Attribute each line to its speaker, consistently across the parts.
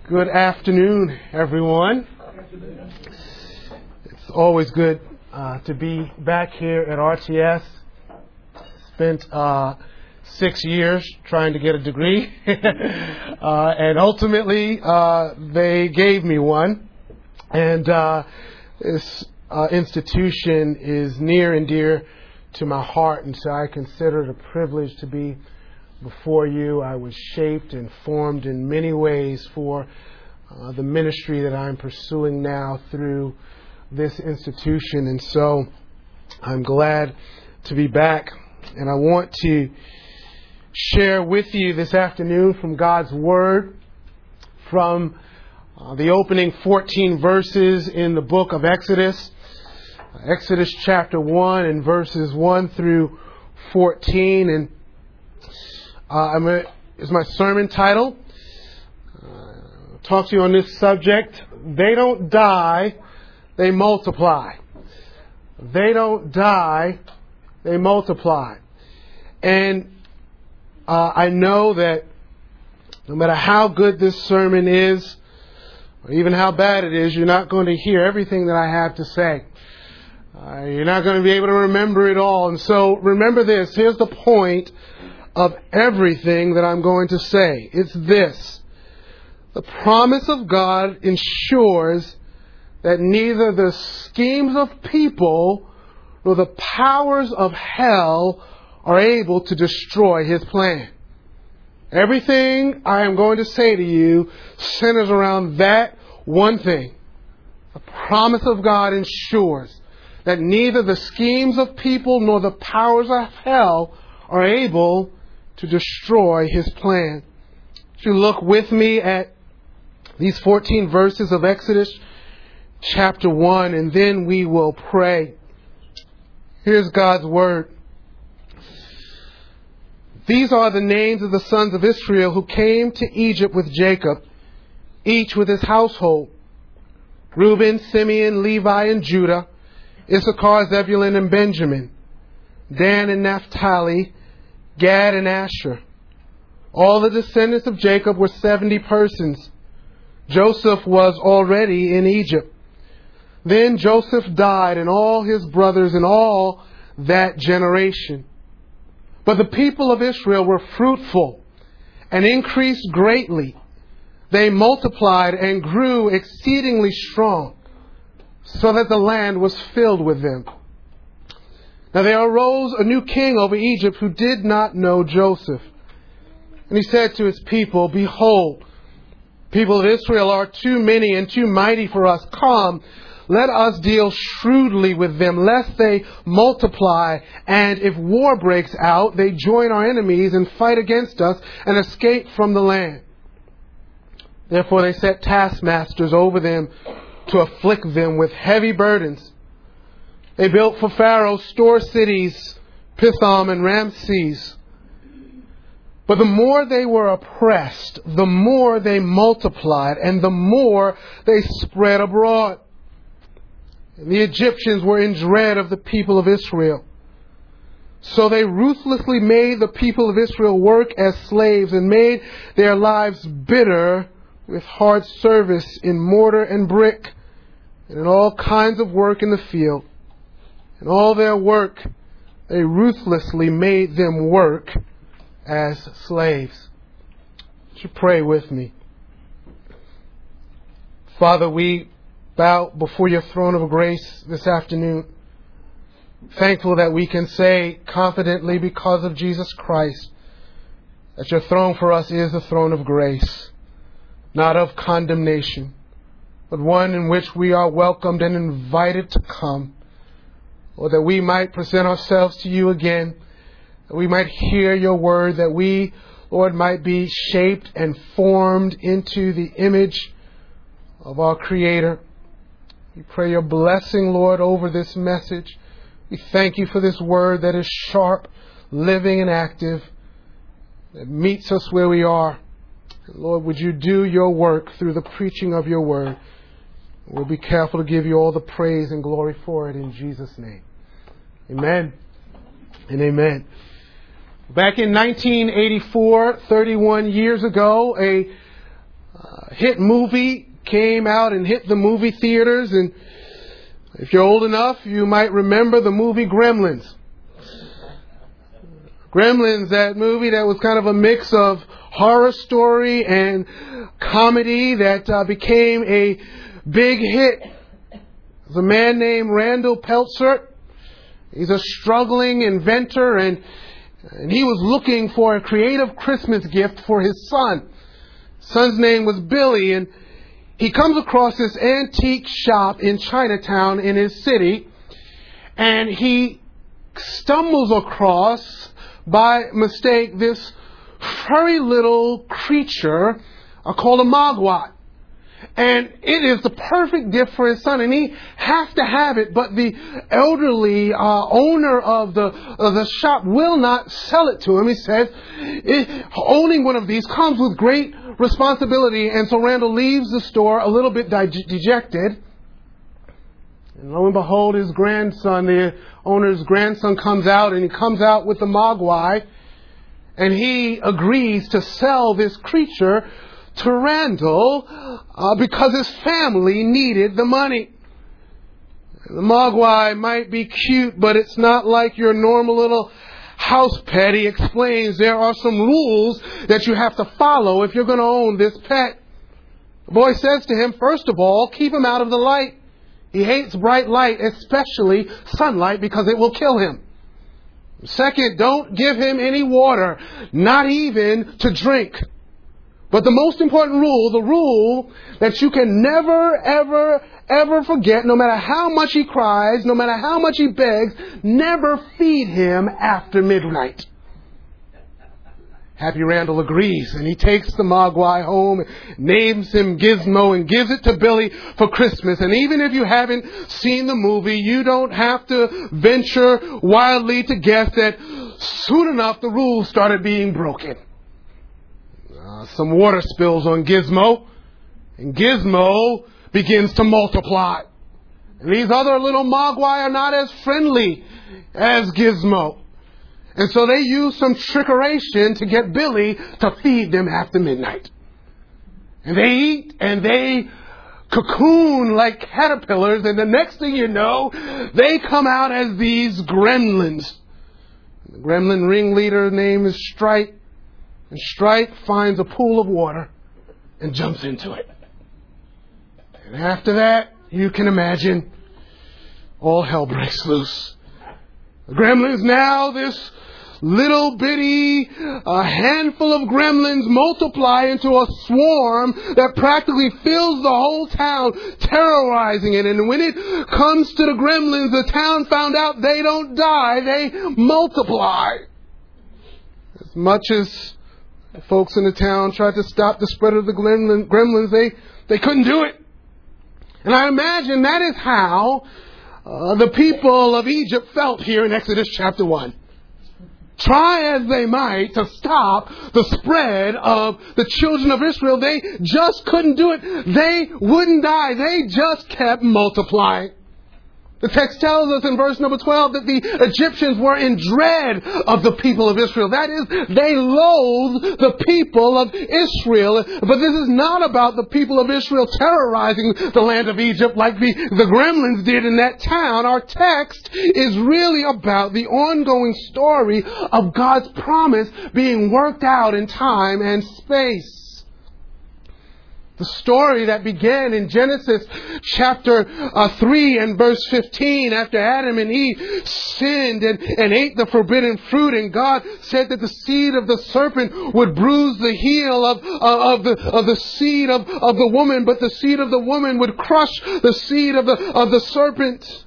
Speaker 1: Good afternoon, everyone. It's always good to be back here at RTS. Spent 6 years trying to get a degree, and ultimately they gave me one. And this institution is near and dear to my heart, and so I consider it a privilege to be before you. I was shaped and formed in many ways for the ministry that I'm pursuing now through this institution. And so I'm glad to be back. And I want to share with you this afternoon from God's Word, from the opening 14 verses in the book of Exodus. Exodus chapter 1 and verses 1 through 14. And is my sermon title. I'll talk to you on this subject. They don't die, they multiply. They don't die, they multiply. And I know that no matter how good this sermon is, or even how bad it is, you're not going to hear everything that I have to say. You're not going to be able to remember it all. And so remember this. Here's the point of everything that I'm going to say. It's this: the promise of God ensures that neither the schemes of people nor the powers of hell are able to destroy His plan. Everything I am going to say to you centers around that one thing. The promise of God ensures that neither the schemes of people nor the powers of hell are able to destroy His plan. If you look with me at these 14 verses of Exodus chapter 1, and then we will pray. Here's God's Word. These are the names of the sons of Israel who came to Egypt with Jacob, each with his household: Reuben, Simeon, Levi, and Judah, Issachar, Zebulun, and Benjamin, Dan and Naphtali, Gad and Asher. All the descendants of Jacob were 70 persons. Joseph was already in Egypt. Then Joseph died, and all his brothers and all that generation. But the people of Israel were fruitful and increased greatly. They multiplied and grew exceedingly strong, so that the land was filled with them. Now there arose a new king over Egypt who did not know Joseph. And he said to his people, "Behold, people of Israel are too many and too mighty for us. Come, let us deal shrewdly with them, lest they multiply, and if war breaks out, they join our enemies and fight against us and escape from the land." Therefore they set taskmasters over them to afflict them with heavy burdens. They built for Pharaoh store cities, Pithom and Ramses. But the more they were oppressed, the more they multiplied, and the more they spread abroad. And the Egyptians were in dread of the people of Israel. So they ruthlessly made the people of Israel work as slaves and made their lives bitter with hard service in mortar and brick and in all kinds of work in the field. And all their work, they ruthlessly made them work as slaves. Would you pray with me? Father, we bow before your throne of grace this afternoon, thankful that we can say confidently, because of Jesus Christ, that your throne for us is a throne of grace, not of condemnation, but one in which we are welcomed and invited to come, or that we might present ourselves to you again, that we might hear your word, that we, Lord, might be shaped and formed into the image of our Creator. We pray your blessing, Lord, over this message. We thank you for this word that is sharp, living, and active, that meets us where we are. Lord, would you do your work through the preaching of your word? We'll be careful to give you all the praise and glory for it in Jesus' name. Amen and amen. Back in 1984, 31 years ago, a hit movie came out and hit the movie theaters. And if you're old enough, you might remember the movie Gremlins. Gremlins, that movie that was kind of a mix of horror story and comedy that became a big hit. There's a man named Randall Peltzer. He's a struggling inventor, and he was looking for a creative Christmas gift for his son. His son's name was Billy, and he comes across this antique shop in Chinatown in his city, and he stumbles across, by mistake, this furry little creature called a mogwai. And it is the perfect gift for his son, and he has to have it, but the elderly owner of the shop will not sell it to him. He says, owning one of these comes with great responsibility, and so Randall leaves the store a little bit dejected. And lo and behold, his grandson, the owner's grandson, comes out, and he comes out with the mogwai, and he agrees to sell this creature to Randall because his family needed the money. The mogwai might be cute, but it's not like your normal little house pet. He explains there are some rules that you have to follow if you're going to own this pet. The boy says to him, first of all, keep him out of the light. He hates bright light, especially sunlight, because it will kill him. Second, don't give him any water, not even to drink. But the most important rule, the rule that you can never, ever, ever forget, no matter how much he cries, no matter how much he begs, never feed him after midnight. Happy Randall agrees, and he takes the mogwai home, names him Gizmo, and gives it to Billy for Christmas. And even if you haven't seen the movie, you don't have to venture wildly to guess that soon enough the rules started being broken. Some water spills on Gizmo, and Gizmo begins to multiply. And these other little mogwai are not as friendly as Gizmo. And so they use some trickeration to get Billy to feed them after midnight. And they eat and they cocoon like caterpillars, and the next thing you know, they come out as these gremlins. The gremlin ringleader's name is Stripe. And Stripe finds a pool of water and jumps into it. And after that, you can imagine, all hell breaks loose. The gremlins now, this little bitty handful of gremlins multiply into a swarm that practically fills the whole town, terrorizing it. And when it comes to the gremlins, the town found out they don't die, they multiply. As much as the folks in the town tried to stop the spread of the gremlins, they couldn't do it. And I imagine that is how the people of Egypt felt here in Exodus chapter 1. Try as they might to stop the spread of the children of Israel, they just couldn't do it. They wouldn't die. They just kept multiplying. The text tells us in verse number 12 that the Egyptians were in dread of the people of Israel. That is, they loathed the people of Israel. But this is not about the people of Israel terrorizing the land of Egypt like the gremlins did in that town. Our text is really about the ongoing story of God's promise being worked out in time and space. The story that began in Genesis chapter 3 and verse 15, after Adam and Eve sinned and ate the forbidden fruit, and God said that the seed of the serpent would bruise the heel of the seed of the woman, but the seed of the woman would crush the seed of the serpent.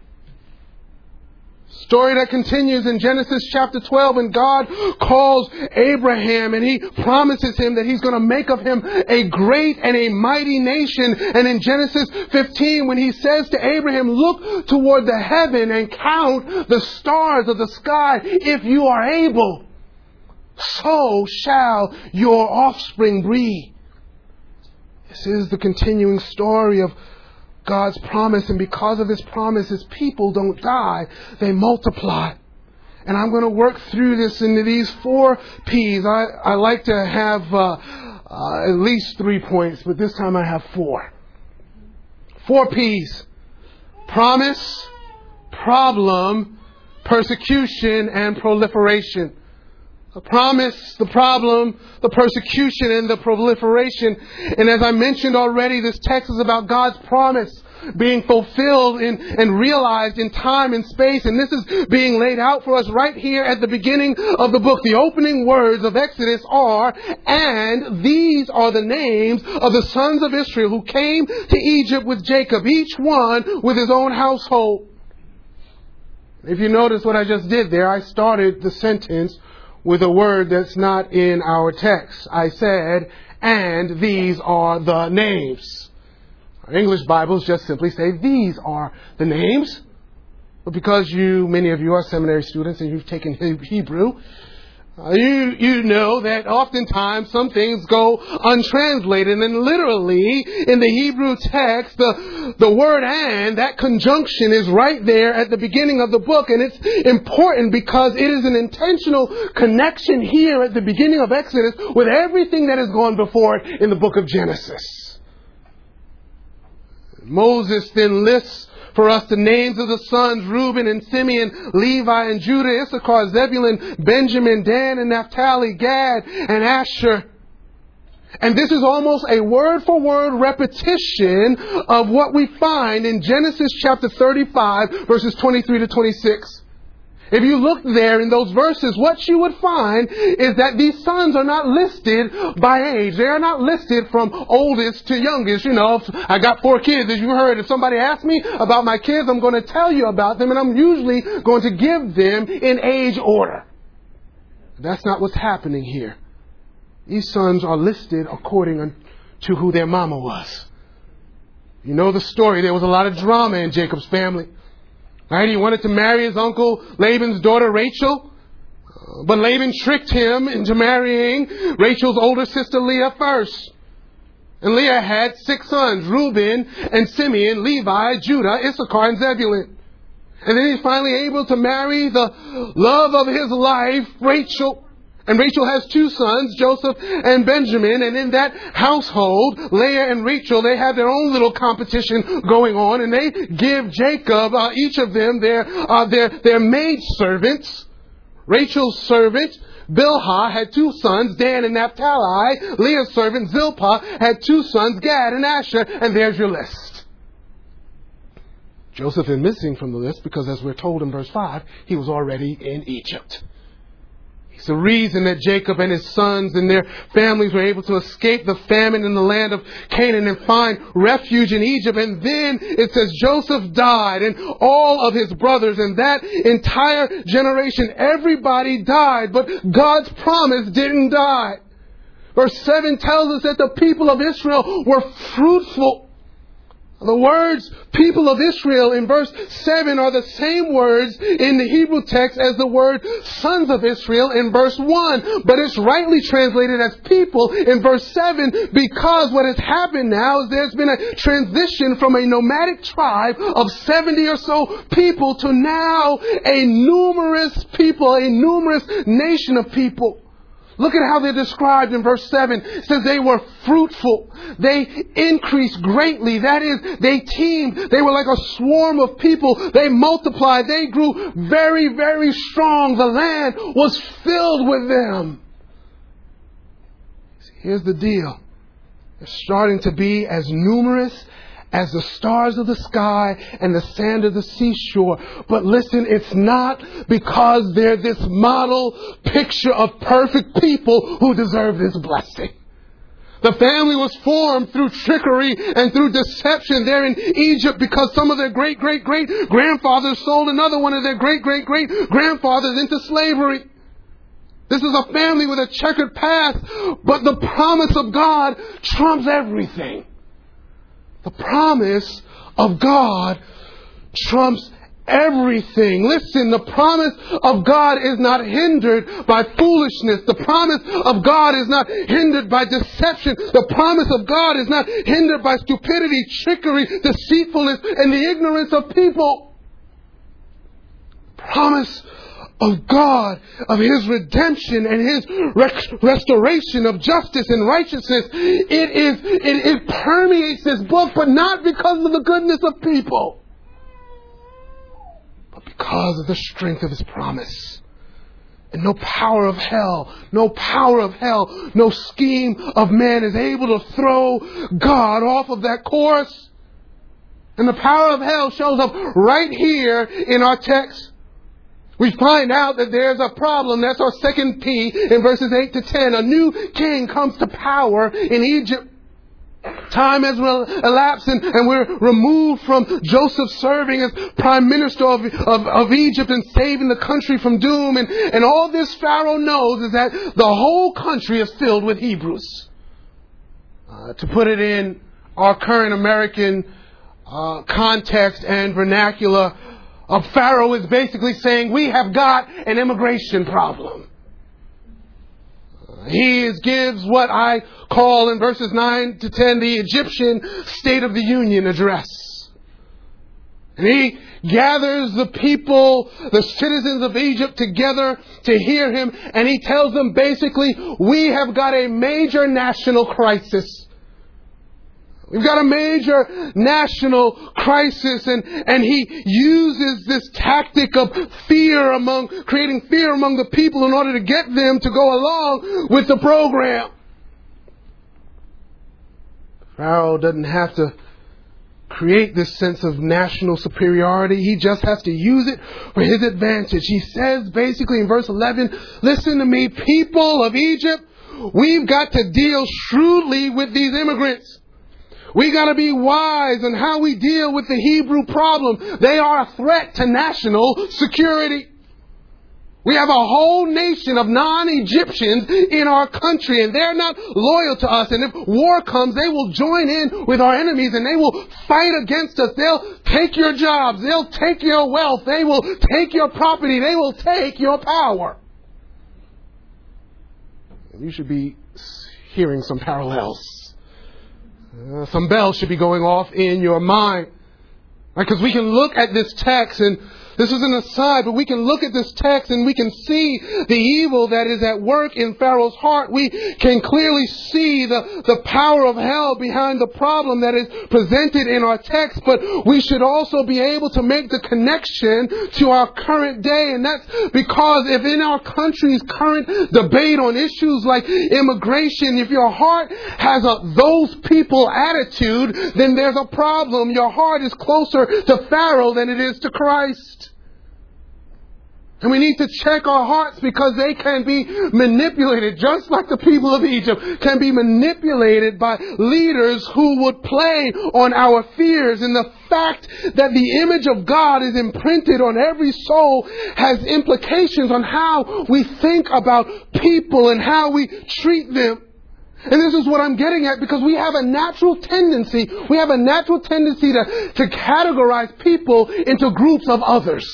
Speaker 1: Story that continues in Genesis chapter 12, and God calls Abraham and he promises him that he's going to make of him a great and a mighty nation. And in Genesis 15, when he says to Abraham, look toward the heaven and count the stars of the sky if you are able, so shall your offspring be. This is the continuing story of God's promise, and because of His promise, His people don't die, they multiply. And I'm going to work through this into these 4 P's. I like to have at least 3 points, but this time I have 4. 4 P's. Promise, problem, persecution, and proliferation. The promise, the problem, the persecution, and the proliferation. And as I mentioned already, this text is about God's promise being fulfilled and realized in time and space. And this is being laid out for us right here at the beginning of the book. The opening words of Exodus are, "And these are the names of the sons of Israel who came to Egypt with Jacob, each one with his own household." If you notice what I just did there, I started the sentence with a word that's not in our text. I said, "And these are the names." Our English Bibles just simply say, "These are the names." But because many of you are seminary students and you've taken Hebrew, you know that oftentimes some things go untranslated. And literally in the Hebrew text, the word "and," that conjunction is right there at the beginning of the book. And it's important because it is an intentional connection here at the beginning of Exodus with everything that has gone before it in the book of Genesis. Moses then lists for us the names of the sons, Reuben and Simeon, Levi and Judah, Issachar, Zebulun, Benjamin, Dan and Naphtali, Gad and Asher. And this is almost a word-for-word repetition of what we find in Genesis chapter 35, verses 23 to 26. If you look there in those verses, what you would find is that these sons are not listed by age. They are not listed from oldest to youngest. You know, I got 4 kids, as you heard. If somebody asks me about my kids, I'm going to tell you about them, and I'm usually going to give them in age order. That's not what's happening here. These sons are listed according to who their mama was. You know the story. There was a lot of drama in Jacob's family. Right? He wanted to marry his uncle Laban's daughter Rachel, but Laban tricked him into marrying Rachel's older sister Leah first. And Leah had 6 sons, Reuben and Simeon, Levi, Judah, Issachar, and Zebulun. And then he's finally able to marry the love of his life, Rachel. And Rachel has 2 sons, Joseph and Benjamin. And in that household, Leah and Rachel, they have their own little competition going on. And they give Jacob, each of them, their maid servants. Rachel's servant, Bilhah, had 2 sons, Dan and Naphtali. Leah's servant, Zilpah, had 2 sons, Gad and Asher. And there's your list. Joseph is missing from the list because, as we're told in verse 5, he was already in Egypt. It's the reason that Jacob and his sons and their families were able to escape the famine in the land of Canaan and find refuge in Egypt. And then it says Joseph died and all of his brothers and that entire generation, everybody died, but God's promise didn't die. Verse 7 tells us that the people of Israel were fruitful. The words people of Israel in verse 7 are the same words in the Hebrew text as the word sons of Israel in verse 1. But it's rightly translated as people in verse 7 because what has happened now is there's been a transition from a nomadic tribe of 70 or so people to now a numerous people, a numerous nation of people. Look at how they're described in verse 7. It says they were fruitful. They increased greatly. That is, they teemed. They were like a swarm of people. They multiplied. They grew very, very strong. The land was filled with them. Here's the deal. They're starting to be as numerous as the stars of the sky and the sand of the seashore. But listen, it's not because they're this model picture of perfect people who deserve this blessing. The family was formed through trickery and through deception. They're in Egypt because some of their great-great-great-grandfathers sold another one of their great-great-great-grandfathers into slavery. This is a family with a checkered past, but the promise of God trumps everything. The promise of God trumps everything. Listen, the promise of God is not hindered by foolishness. The promise of God is not hindered by deception. The promise of God is not hindered by stupidity, trickery, deceitfulness, and the ignorance of people. The promise of God, of His redemption and His restoration of justice and righteousness. It permeates this book, but not because of the goodness of people, but because of the strength of His promise. And no power of hell, no scheme of man is able to throw God off of that course. And the power of hell shows up right here in our text. We find out that there's a problem. That's our second P in verses 8 to 10. A new king comes to power in Egypt. Time has elapsed and we're removed from Joseph serving as prime minister of Egypt and saving the country from doom. And all this Pharaoh knows is that the whole country is filled with Hebrews. To put it in our current American context and vernacular, Pharaoh is basically saying, we have got an immigration problem. He gives what I call in verses 9 to 10 the Egyptian State of the Union address. And he gathers the people, the citizens of Egypt together to hear him. And he tells them basically, we have got a major national crisis. We've got a major national crisis, and he uses this tactic of creating fear among the people in order to get them to go along with the program. Pharaoh doesn't have to create this sense of national superiority. He just has to use it for his advantage. He says basically in verse 11, listen to me, people of Egypt, we've got to deal shrewdly with these immigrants. We got to be wise in how we deal with the Hebrew problem. They are a threat to national security. We have a whole nation of non-Egyptians in our country, and they're not loyal to us. And if war comes, they will join in with our enemies and they will fight against us. They'll take your jobs. They'll take your wealth. They will take your property. They will take your power. You should be hearing some parallels. Some bells should be going off in your mind. Because we can look at this text, and this is an aside, but we can look at this text and we can see the evil that is at work in Pharaoh's heart. We can clearly see the power of hell behind the problem that is presented in our text, but we should also be able to make the connection to our current day. And that's because if in our country's current debate on issues like immigration, if your heart has a those people attitude, then there's a problem. Your heart is closer to Pharaoh than it is to Christ. And we need to check our hearts because they can be manipulated, just like the people of Egypt can be manipulated by leaders who would play on our fears. And the fact that the image of God is imprinted on every soul has implications on how we think about people and how we treat them. And this is what I'm getting at, because we have a natural tendency to categorize people into groups of others.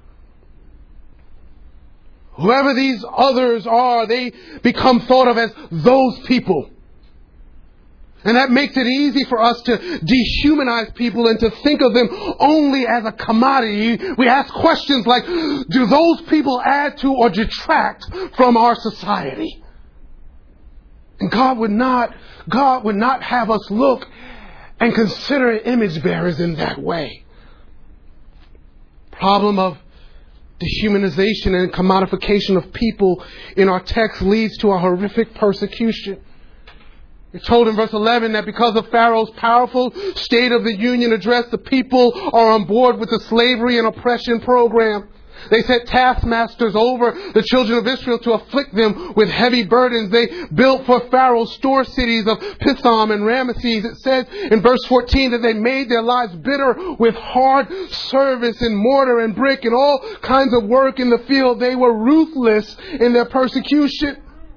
Speaker 1: Whoever these others are, they become thought of as those people. And that makes it easy for us to dehumanize people and to think of them only as a commodity. We ask questions like, do those people add to or detract from our society? And God would not have us look and consider image bearers in that way. Problem of dehumanization and commodification of people in our text leads to a horrific persecution. We're told in verse 11 that because of Pharaoh's powerful State of the Union address, the people are on board with the slavery and oppression program. They set taskmasters over the children of Israel to afflict them with heavy burdens. They built for Pharaoh store cities of Pithom and Ramesses. It says in verse 14 that they made their lives bitter with hard service in mortar and brick and all kinds of work in the field. They were ruthless in their persecution.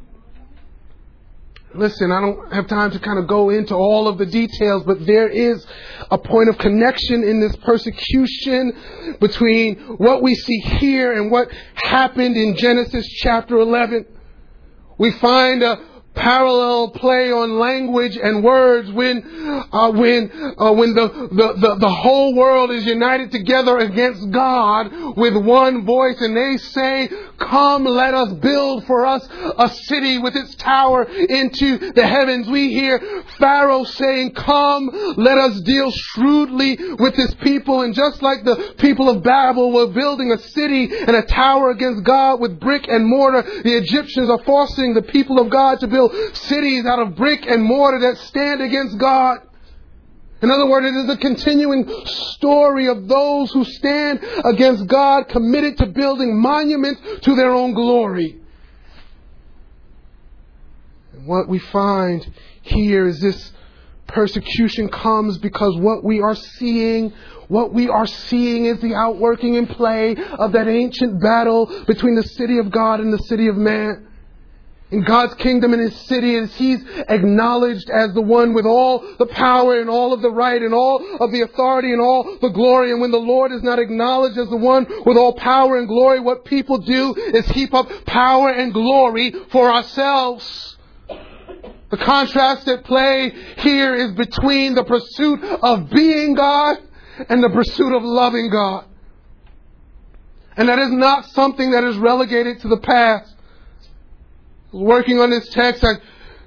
Speaker 1: Listen, I don't have time to kind of go into all of the details, but there is a point of connection in this persecution between what we see here and what happened in Genesis chapter 11. We find a parallel play on language and words when the whole world is united together against God with one voice, and they say, "Come, let us build for us a city with its tower into the heavens." We hear Pharaoh saying, "Come, let us deal shrewdly with this people." And just like the people of Babel were building a city and a tower against God with brick and mortar, the Egyptians are forcing the people of God to build cities out of brick and mortar that stand against God. In other words, it is a continuing story of those who stand against God, committed to building monuments to their own glory. And what we find here is this persecution comes because what we are seeing is the outworking in play of that ancient battle between the city of God and the city of man. In God's kingdom and His city, as He's acknowledged as the one with all the power and all of the right and all of the authority and all the glory. And when the Lord is not acknowledged as the one with all power and glory, what people do is heap up power and glory for ourselves. The contrast at play here is between the pursuit of being God and the pursuit of loving God. And that is not something that is relegated to the past. Working on this text, what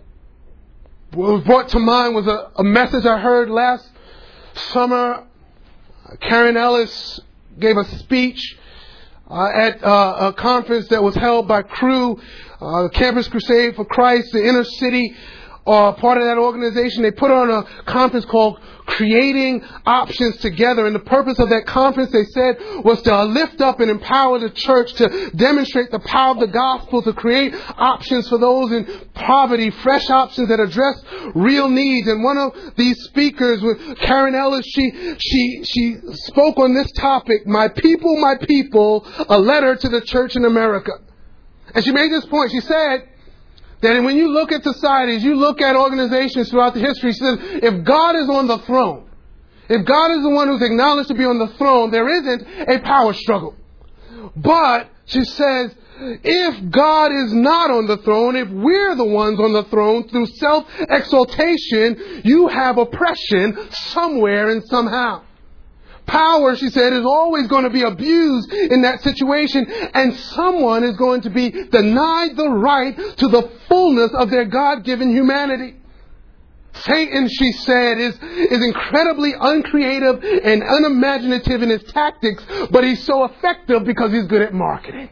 Speaker 1: was brought to mind was a message I heard last summer. Karen Ellis gave a speech at a conference that was held by Cru, the Campus Crusade for Christ, the inner city part of that organization. They put on a conference called Creating Options Together. And the purpose of that conference, they said, was to lift up and empower the church to demonstrate the power of the gospel, to create options for those in poverty, fresh options that address real needs. And one of these speakers, Karen Ellis, she spoke on this topic, My People, a letter to the church in America. And she made this point. She said that when you look at societies, you look at organizations throughout the history, she says, if God is on the throne, if God is the one who's acknowledged to be on the throne, there isn't a power struggle. But, she says, if God is not on the throne, if we're the ones on the throne through self-exaltation, you have oppression somewhere and somehow. Power, she said, is always going to be abused in that situation, and someone is going to be denied the right to the fullness of their God-given humanity. Satan, she said, is incredibly uncreative and unimaginative in his tactics, but he's so effective because he's good at marketing.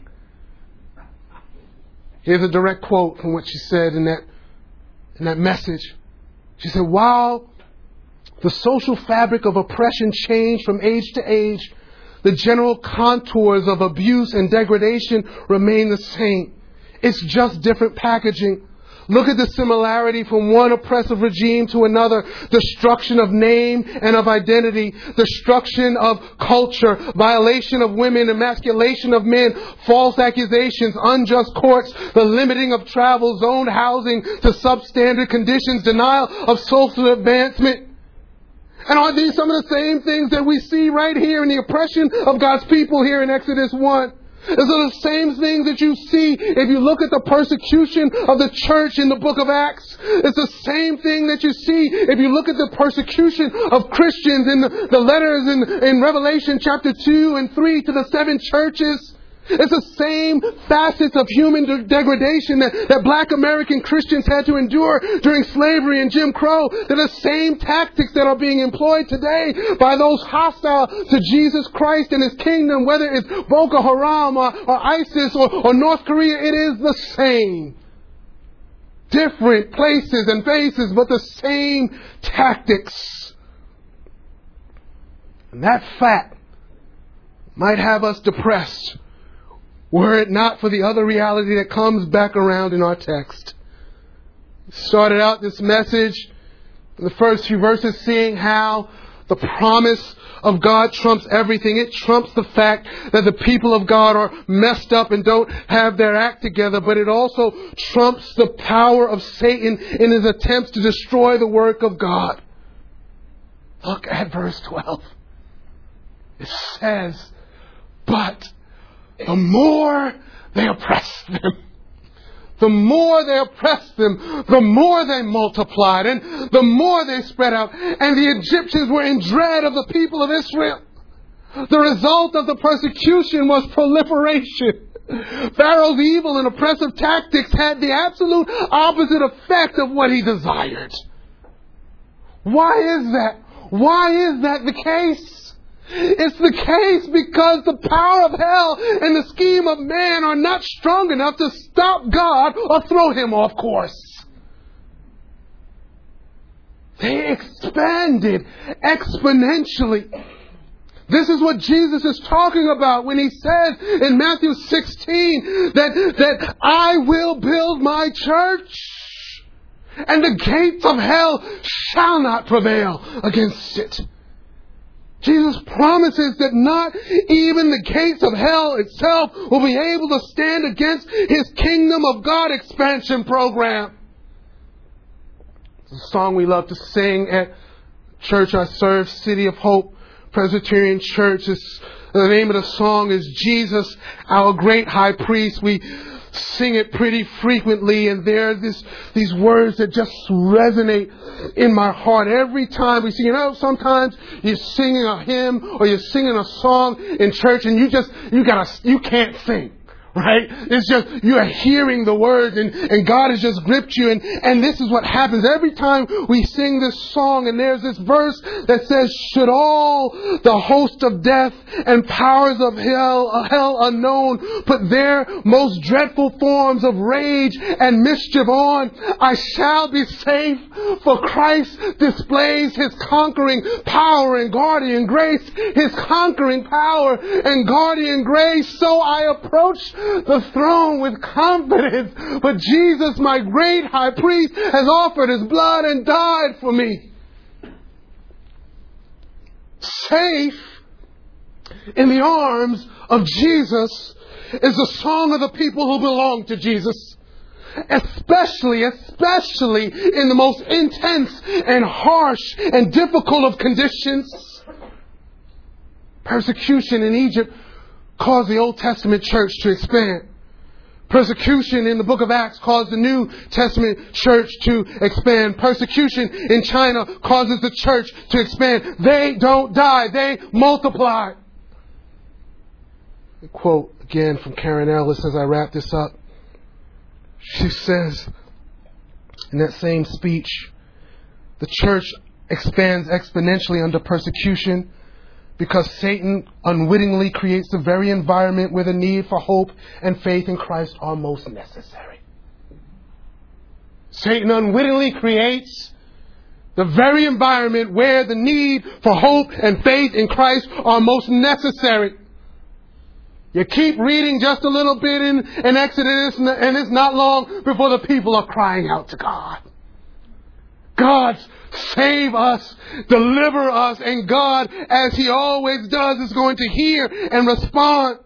Speaker 1: Here's a direct quote from what she said in that message. She said, while the social fabric of oppression changed from age to age, the general contours of abuse and degradation remain the same. It's just different packaging. Look at the similarity from one oppressive regime to another. Destruction of name and of identity. Destruction of culture. Violation of women. Emasculation of men. False accusations. Unjust courts. The limiting of travel. Zoned housing to substandard conditions. Denial of social advancement. And are these some of the same things that we see right here in the oppression of God's people here in Exodus 1? These are the same things that you see if you look at the persecution of the church in the book of Acts. It's the same thing that you see if you look at the persecution of Christians in the letters in Revelation chapter 2 and 3 to the 7 churches. It's the same facets of human degradation that black American Christians had to endure during slavery and Jim Crow. They're the same tactics that are being employed today by those hostile to Jesus Christ and His kingdom, whether it's Boko Haram or ISIS or North Korea. It is the same. Different places and faces, but the same tactics. And that fact might have us depressed, were it not for the other reality that comes back around in our text. Started out this message in the first few verses seeing how the promise of God trumps everything. It trumps the fact that the people of God are messed up and don't have their act together. But it also trumps the power of Satan in his attempts to destroy the work of God. Look at verse 12. It says, but the more they oppressed them, the more they oppressed them, the more they multiplied, and the more they spread out. And the Egyptians were in dread of the people of Israel. The result of the persecution was proliferation. Pharaoh's evil and oppressive tactics had the absolute opposite effect of what he desired. Why is that? Why is that the case? It's the case because the power of hell and the scheme of man are not strong enough to stop God or throw him off course. They expanded exponentially. This is what Jesus is talking about when he says in Matthew 16 that I will build my church and the gates of hell shall not prevail against it. Jesus promises that not even the gates of hell itself will be able to stand against His Kingdom of God expansion program. It's a song we love to sing at church I serve, City of Hope Presbyterian Church. The name of the song is Jesus, Our Great High Priest. We sing it pretty frequently, and there are these words that just resonate in my heart every time we sing. You know, sometimes you're singing a hymn or you're singing a song in church and you can't sing. Right? It's just, you are hearing the words and God has just gripped you. And this is what happens every time we sing this song. And there's this verse that says, should all the host of death and powers of hell unknown put their most dreadful forms of rage and mischief on, I shall be safe, for Christ displays His conquering power and guardian grace. His conquering power and guardian grace. So I approach the throne with confidence. But Jesus, my great high priest, has offered His blood and died for me. Safe in the arms of Jesus is the song of the people who belong to Jesus. Especially in the most intense and harsh and difficult of conditions. Persecution in Egypt caused the Old Testament church to expand. Persecution in the book of Acts caused the New Testament church to expand. Persecution in China causes the church to expand. They don't die, they multiply. A quote again from Karen Ellis as I wrap this up. She says in that same speech, the church expands exponentially under persecution because Satan unwittingly creates the very environment where the need for hope and faith in Christ are most necessary. Satan unwittingly creates the very environment where the need for hope and faith in Christ are most necessary. You keep reading just a little bit in Exodus, and it's not long before the people are crying out to God. God, save us, deliver us, and God, as He always does, is going to hear and respond.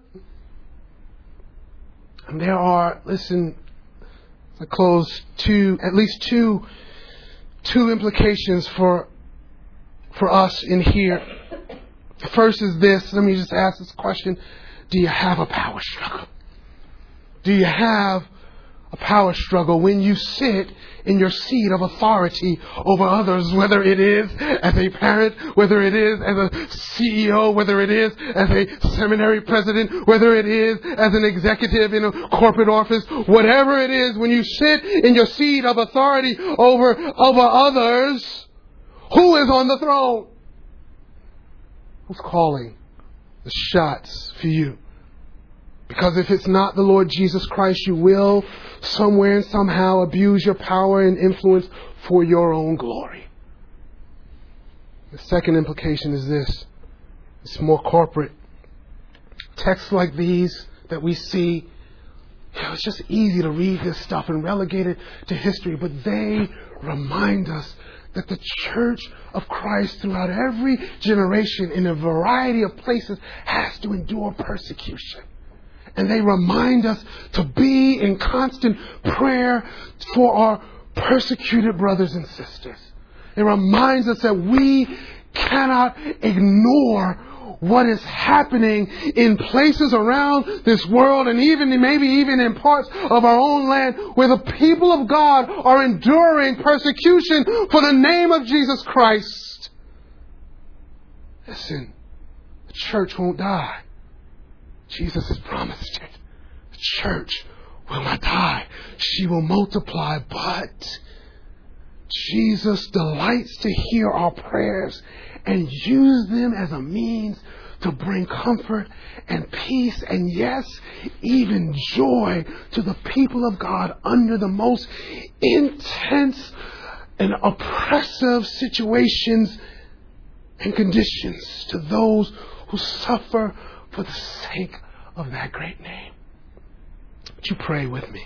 Speaker 1: And there are, listen, I close, at least two implications for us in here. The first is this. Let me just ask this question. Do you have a power struggle? Do you have a power struggle when you sit in your seat of authority over others, whether it is as a parent, whether it is as a CEO, whether it is as a seminary president, whether it is as an executive in a corporate office, whatever it is, when you sit in your seat of authority over others, who is on the throne? Who's calling the shots for you? Because if it's not the Lord Jesus Christ, you will somewhere and somehow abuse your power and influence for your own glory. The second implication is this. It's more corporate. Texts like these that we see, it's just easy to read this stuff and relegate it to history, but they remind us that the church of Christ throughout every generation in a variety of places has to endure persecution. And they remind us to be in constant prayer for our persecuted brothers and sisters. It reminds us that we cannot ignore what is happening in places around this world, and maybe even in parts of our own land, where the people of God are enduring persecution for the name of Jesus Christ. Listen, the church won't die. Jesus has promised it. The church will not die. She will multiply, but Jesus delights to hear our prayers and use them as a means to bring comfort and peace and, yes, even joy to the people of God under the most intense and oppressive situations and conditions, to those who suffer for the sake of that great name. Would you pray with me?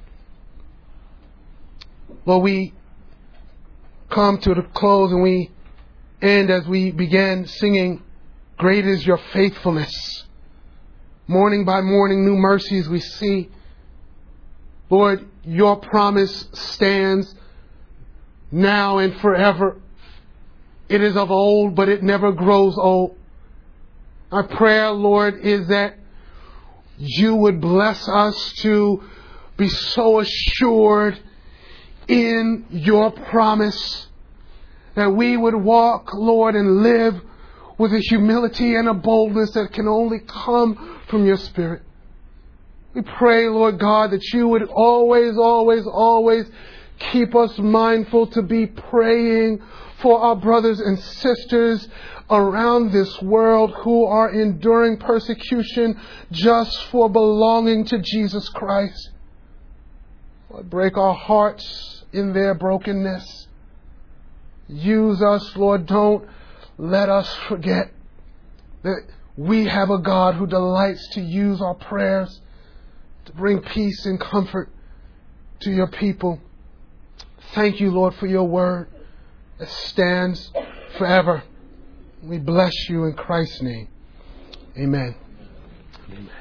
Speaker 1: Lord, we come to the close and we end as we began singing, "Great is your faithfulness." Morning by morning, new mercies we see. Lord, your promise stands now and forever. It is of old, but it never grows old. Our prayer, Lord, is that you would bless us to be so assured in your promise that we would walk, Lord, and live with a humility and a boldness that can only come from your Spirit. We pray, Lord God, that you would always, always, always keep us mindful to be praying for our brothers and sisters around this world who are enduring persecution just for belonging to Jesus Christ. Lord, break our hearts in their brokenness. Use us, Lord. Don't let us forget that we have a God who delights to use our prayers to bring peace and comfort to your people. Thank you, Lord, for your word that stands forever. We bless you in Christ's name. Amen. Amen.